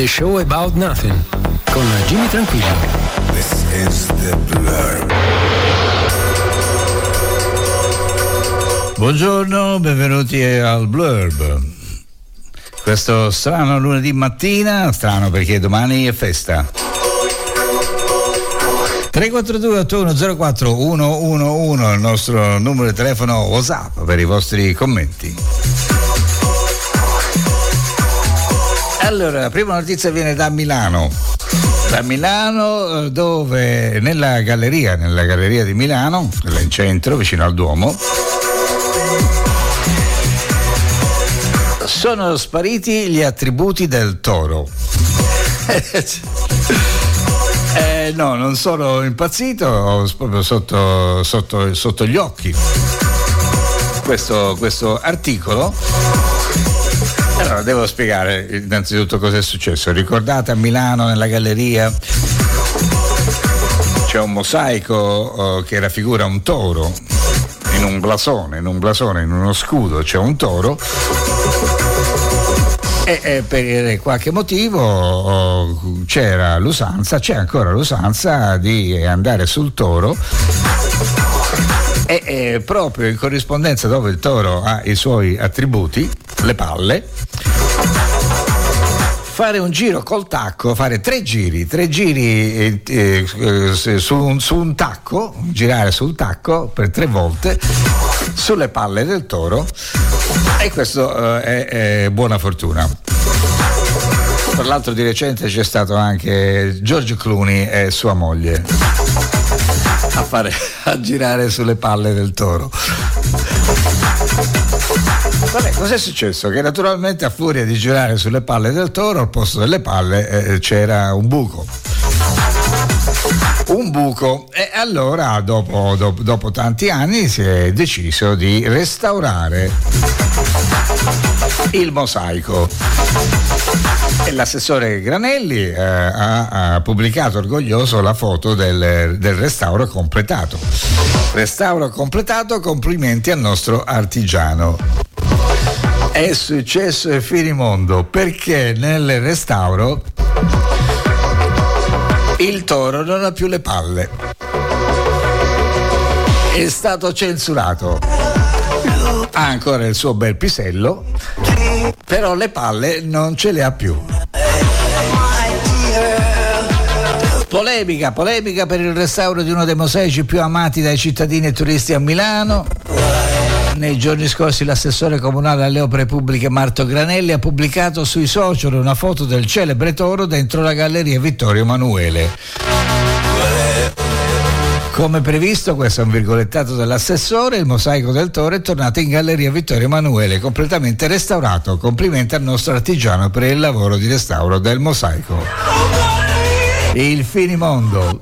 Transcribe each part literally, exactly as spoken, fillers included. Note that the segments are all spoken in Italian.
The Show About Nothing con Jimmy Tranquillo. This is the Blurb. Buongiorno, benvenuti al Blurb. Questo strano lunedì mattina, strano perché domani è festa. tre quattro due otto uno zero quattro uno uno uno è il nostro numero di telefono WhatsApp per i vostri commenti. Allora, la prima notizia viene da Milano. Da Milano, dove nella galleria, nella galleria di Milano, in centro, vicino al Duomo, sono spariti gli attributi del toro. Eh, no, non sono impazzito, proprio sotto, sotto, sotto gli occhi questo, questo articolo. Allora, devo spiegare innanzitutto cosa è successo. Ricordate, a Milano, nella galleria, c'è un mosaico oh, che raffigura un toro in un blasone, in un blasone, in uno scudo c'è un toro. E, e per qualche motivo oh, c'era l'usanza, c'è ancora l'usanza di andare sul toro e, e proprio in corrispondenza dove il toro ha i suoi attributi, le palle, fare un giro col tacco, fare tre giri, tre giri eh, eh, su, un, su un tacco, girare sul tacco per tre volte sulle palle del toro, e questo eh, è, è buona fortuna. Tra l'altro di recente c'è stato anche George Clooney e sua moglie a fare a girare sulle palle del toro. Vabbè, cos'è successo? Che naturalmente a furia di girare sulle palle del toro, al posto delle palle eh, c'era un buco. Un buco. E allora, dopo, dopo, dopo tanti anni, si è deciso di restaurare il mosaico. E l'assessore Granelli eh, ha, ha pubblicato orgoglioso la foto del, del restauro completato. Restauro completato, complimenti al nostro artigiano. È successo il finimondo, perché nel restauro il toro non ha più le palle. È stato censurato. Ha ancora il suo bel pisello, però le palle non ce le ha più. Polemica, polemica per il restauro di uno dei mosaici più amati dai cittadini e turisti a Milano. Nei giorni scorsi l'assessore comunale alle opere pubbliche Marto Granelli ha pubblicato sui social una foto del celebre toro dentro la galleria Vittorio Emanuele. Come previsto, questo è un virgolettato dell'assessore, il mosaico del toro è tornato in galleria Vittorio Emanuele, completamente restaurato. Complimenti al nostro artigiano per il lavoro di restauro del mosaico. Il finimondo.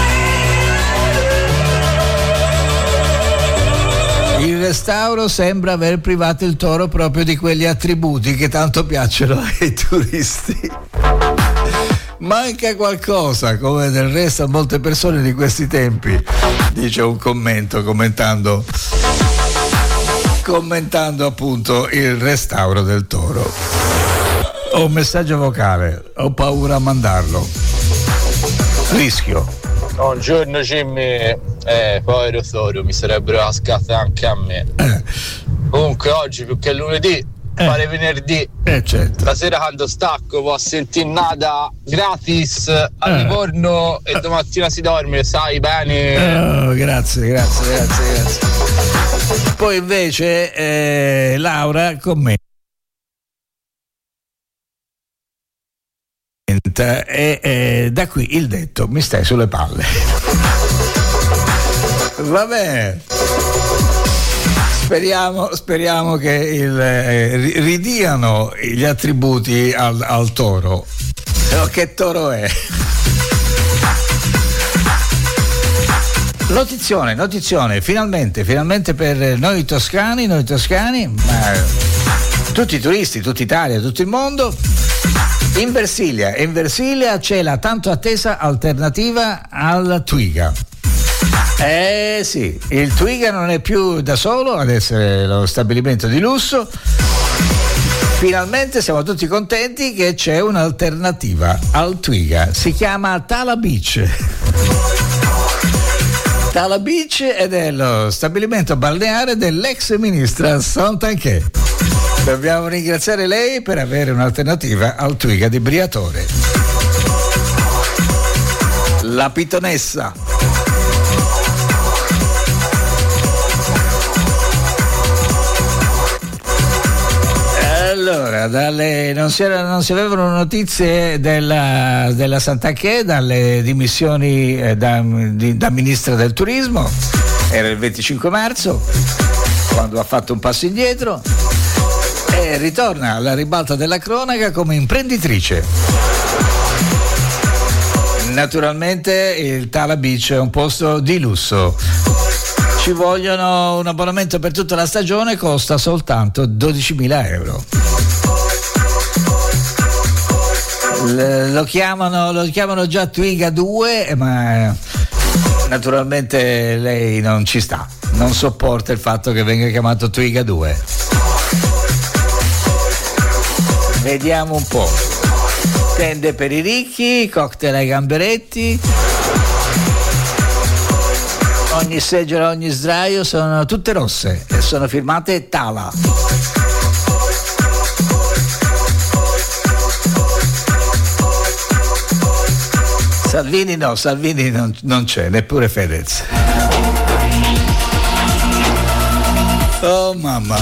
Il restauro sembra aver privato il toro proprio di quegli attributi che tanto piacciono ai turisti. Manca qualcosa, come del resto a molte persone di questi tempi, dice un commento commentando commentando appunto il restauro del toro. Ho un messaggio vocale, ho paura a mandarlo, rischio. Buongiorno Jimmy, eh, povero toro, mi sarebbero cascate anche a me. Eh. Comunque oggi più che lunedì, Eh. fare venerdì, eh, certo. La sera quando stacco può sentire nada gratis a Livorno eh. e domattina si dorme, sai bene. Oh, grazie, grazie, grazie, grazie. Poi invece eh, Laura commenta e eh, da qui il detto mi stai sulle palle. Vabbè. Speriamo, speriamo che il, eh, ridiano gli attributi al, al toro. Però che toro è? Notizione, notizione, finalmente, finalmente per noi toscani, noi toscani, ma tutti i turisti, tutta Italia, tutto il mondo. In Versilia, in Versilia c'è la tanto attesa alternativa al Twiga. Eh sì, il Twiga non è più da solo ad essere lo stabilimento di lusso, Finalmente siamo tutti contenti che c'è un'alternativa al Twiga, si chiama Tala Beach. Tala Beach ed è lo stabilimento balneare dell'ex ministra Santanchè. Dobbiamo ringraziare lei per avere un'alternativa al Twiga di Briatore. La Pitonessa. Allora, dalle, non, si era, non si avevano notizie della, della Santanchè dalle dimissioni eh, da, di, da ministra del turismo, era il venticinque marzo, quando ha fatto un passo indietro e ritorna alla ribalta della cronaca come imprenditrice. Naturalmente il Tala Beach è un posto di lusso. Ci vogliono un abbonamento per tutta la stagione, costa soltanto dodicimila euro. L- lo chiamano, lo chiamano già Twiga due, ma naturalmente lei non ci sta, non sopporta il fatto che venga chiamato Twiga due. Vediamo un po'. Tende per i ricchi, cocktail ai gamberetti. Ogni seggiola, ogni sdraio sono tutte rosse e sono firmate Tala. Salvini no, Salvini non, non c'è, neppure Fedez. Oh mamma.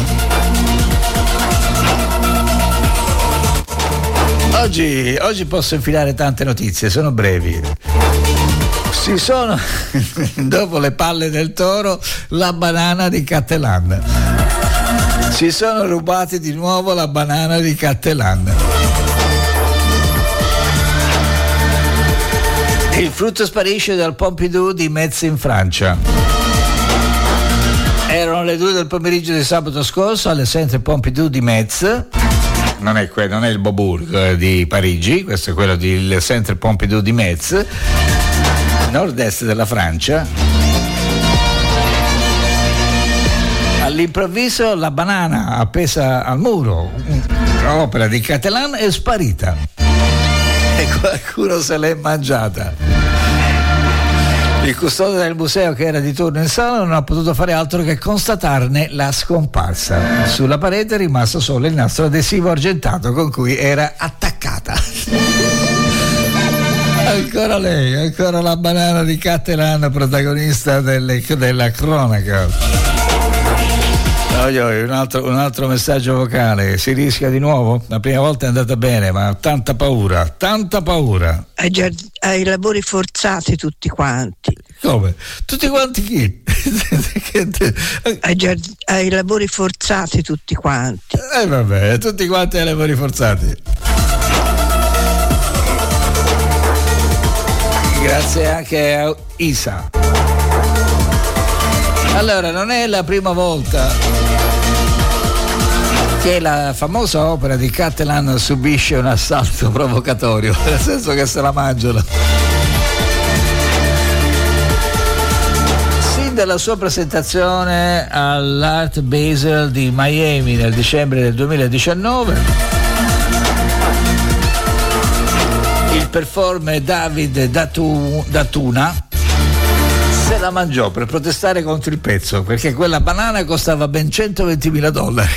Oggi, oggi posso infilare tante notizie, sono brevi. Si sono, dopo le palle del toro, la banana di Cattelan. Si sono rubati di nuovo la banana di Cattelan. Il frutto sparisce dal Pompidou di Metz in Francia. Erano le due del pomeriggio di sabato scorso alle Centre Pompidou di Metz. Non è, que- non è il Beaubourg eh, di Parigi, questo è quello del Centre Pompidou di Metz, nord-est della Francia. All'improvviso la banana appesa al muro, opera di Cattelan, è sparita e qualcuno se l'è mangiata. Il custode del museo, che era di turno in sala, non ha potuto fare altro che constatarne la scomparsa. Sulla parete è rimasto solo il nastro adesivo argentato con cui era attaccata. Ancora lei, ancora la banana di Cattelan, protagonista delle, della cronaca. Un altro, un altro messaggio vocale. Si rischia di nuovo? La prima volta è andata bene, ma tanta paura, tanta paura. Ai, giard- ai lavori forzati tutti quanti. Come? Tutti quanti chi? ai, giard- ai lavori forzati tutti quanti. E eh vabbè, tutti quanti ai lavori forzati. Grazie anche a Isa. Allora, non è la prima volta che la famosa opera di Cattelan subisce un assalto provocatorio, nel senso che se la mangiano. Sin dalla sua presentazione all'Art Basel di Miami nel dicembre del duemiladiciannove, il performer David Datu, Datuna se la mangiò per protestare contro il pezzo, perché quella banana costava ben centoventimila dollari.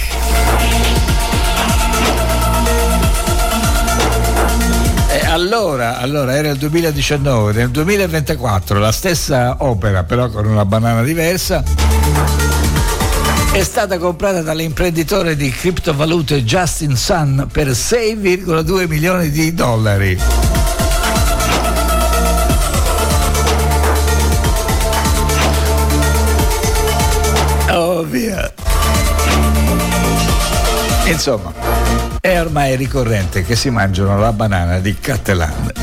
E allora, allora era il duemiladiciannove, nel duemilaventiquattro la stessa opera, però con una banana diversa, è stata comprata dall'imprenditore di criptovalute Justin Sun per sei virgola due milioni di dollari. Oh via. Insomma, è ormai ricorrente che si mangiano la banana di Cattelan.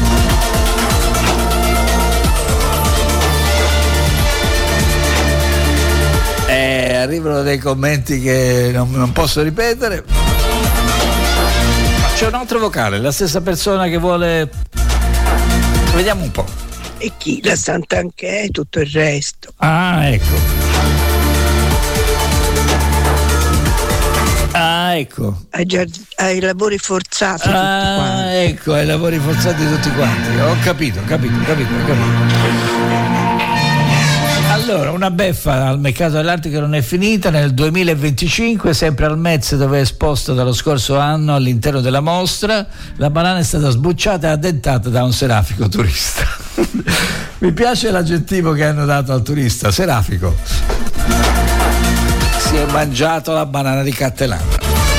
E arrivano dei commenti che non, non posso ripetere. Ma c'è un altro vocale, la stessa persona che vuole. Vediamo un po'. E chi? La Santanchè e tutto il resto. Ah, ecco. Ah, Ah, ecco. Ai, giard- ai lavori forzati Ah, tutti quanti. ecco, ai lavori forzati tutti quanti. Ho capito, capito, capito, capito. Allora, una beffa al mercato dell'arte che non è finita. Nel duemilaventicinque, sempre al Metz, dove è esposta dallo scorso anno all'interno della mostra, la banana è stata sbucciata e addentata da un serafico turista. Mi piace l'aggettivo che hanno dato al turista, serafico. Si è mangiato la banana di Cattelan.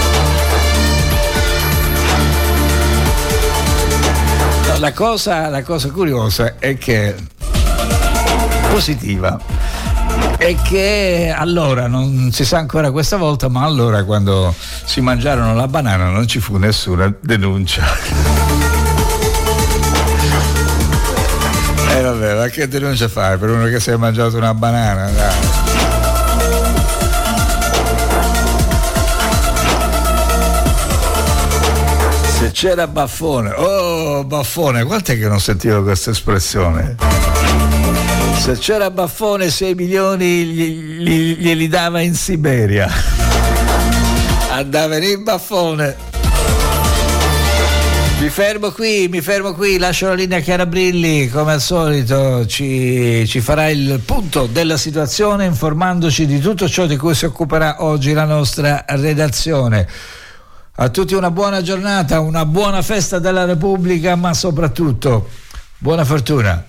La cosa, la cosa curiosa è che positiva è che allora non si sa ancora questa volta, ma allora quando si mangiarono la banana non ci fu nessuna denuncia. E eh vabbè, ma che denuncia fai per uno che si è mangiato una banana? Dai. Se c'era Baffone, oh Baffone, quant'è che non sentivo questa espressione? Se c'era Baffone, sei milioni gli, gli, glieli dava in Siberia. Andava in Baffone. Mi fermo qui, mi fermo qui, lascio la linea a Chiara Brilli, come al solito ci, ci farà il punto della situazione informandoci di tutto ciò di cui si occuperà oggi la nostra redazione. A tutti una buona giornata, una buona festa della Repubblica, ma soprattutto buona fortuna.